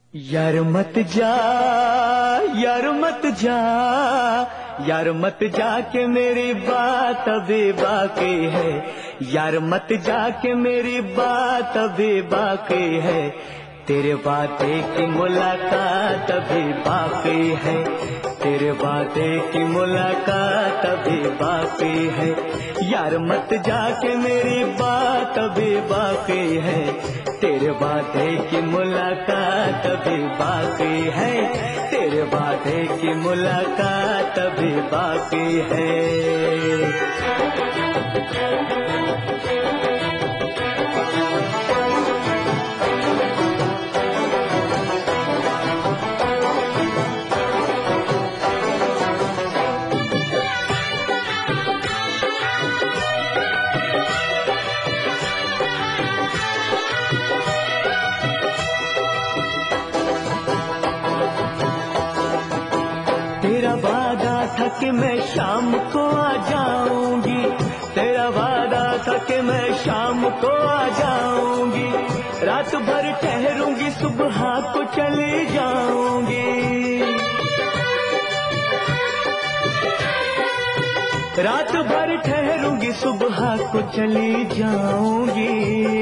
यार मत जा, यार मत जा, यार मत जा के मेरी बात अभी बाकी है। यार मत जा के मेरी बात अभी बाकी है। तेरे वादे की मुलाकात अभी बाकी है। तेरे वादे की मुलाकात अभी बाकी है। यार मत जा के मेरी बात अभी बाकी है। तेरे वादे की मुलाकात अभी बाकी है। तेरे वादे की मुलाकात अभी बाकी है। तेरा वादा था कि मैं शाम को आ जाऊंगी। तेरा वादा था कि मैं शाम को आ जाऊंगी। रात भर ठहरूंगी, सुबह को चली जाऊंगी। रात भर ठहरूंगी, सुबह को चली जाऊंगी।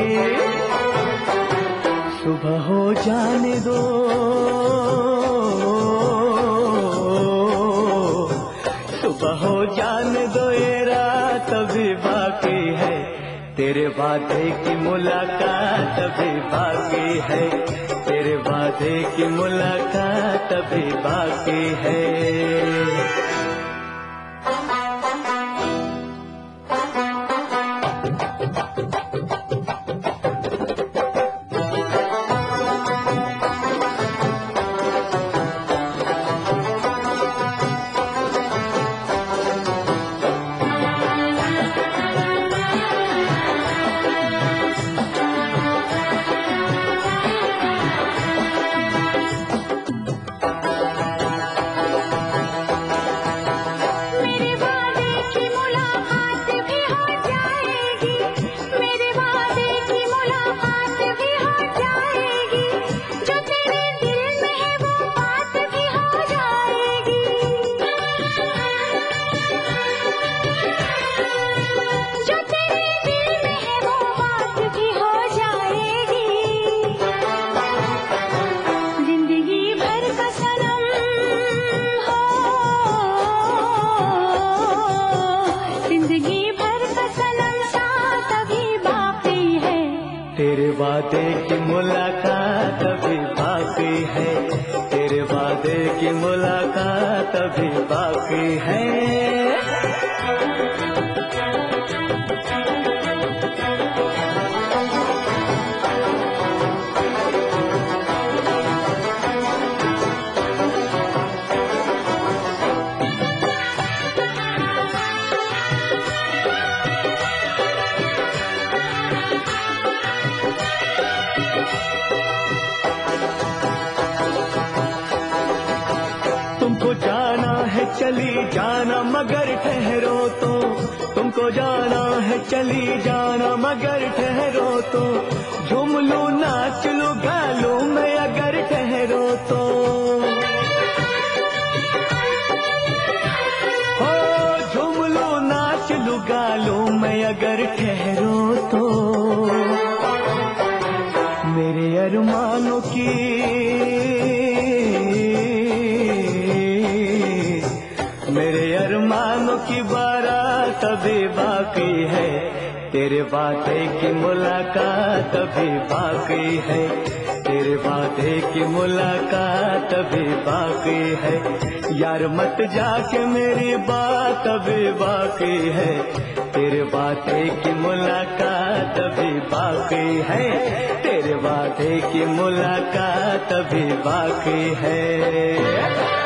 सुबह हो जाने दो, सुबह हो जाने दो, ये रात अभी बाकी है। तेरे वादे की मुलाकात अभी बाकी है। तेरे वादे की मुलाकात अभी बाकी है। तेरे वादे की मुलाकात अभी बाकी है। तेरे वादे की मुलाकात अभी बाकी है। तुमको जाना है चली जाना मगर ठहरो तो। तुमको जाना है चली जाना मगर ठहरो तो। झूम लूं नाच लूं गा लूं मैं अगर ठहरो तो। हो झूम लूं नाच लूं गा लूं मैं अगर ठहरो तो। मेरे अरमानों की, मेरे अरमानों की बारात अभी बाकी है। तेरे वादे की मुलाकात अभी बाकी है। तेरे वादे की मुलाकात अभी बाकी है। यार मत जाके मेरी बात अभी बाकी है। तेरे वादे की मुलाकात अभी बाकी है। तेरे वादे की मुलाकात अभी बाकी है।